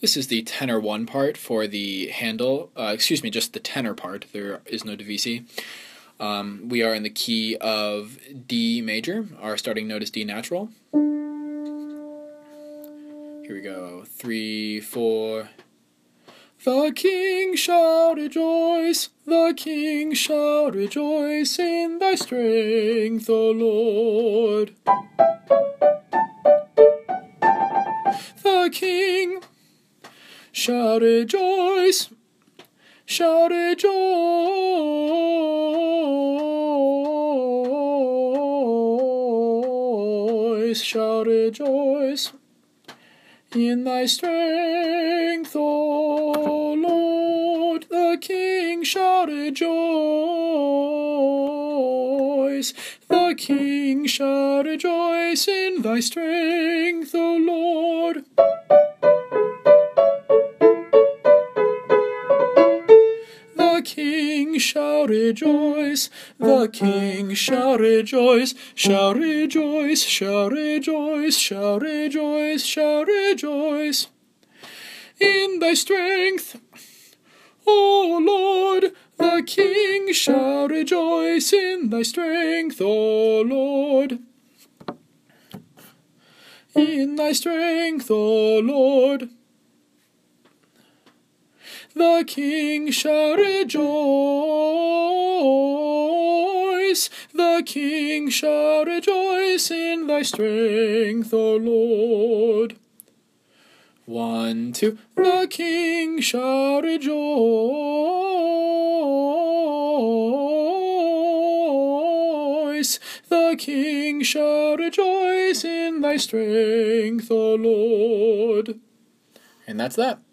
This is the tenor 1 part for the Handel, just the tenor part. There is no divisi. We are in the key of D major. Our starting note is D natural. Here we go. 3, 4. The King shall rejoice, the King shall rejoice in thy strength, O Lord. The King shall rejoice, shall rejoice, shall rejoice in thy strength, O Lord. The King shall rejoice, the King shall rejoice in thy strength, O Lord. The King shall rejoice, the King shall rejoice, shall rejoice, shall rejoice, shall rejoice, shall rejoice in thy strength, O Lord. The King shall rejoice in thy strength, O Lord. In thy strength, O Lord. The King shall rejoice, the King shall rejoice in thy strength, O Lord. 1, 2. The King shall rejoice, the King shall rejoice in thy strength, O Lord. And that's that.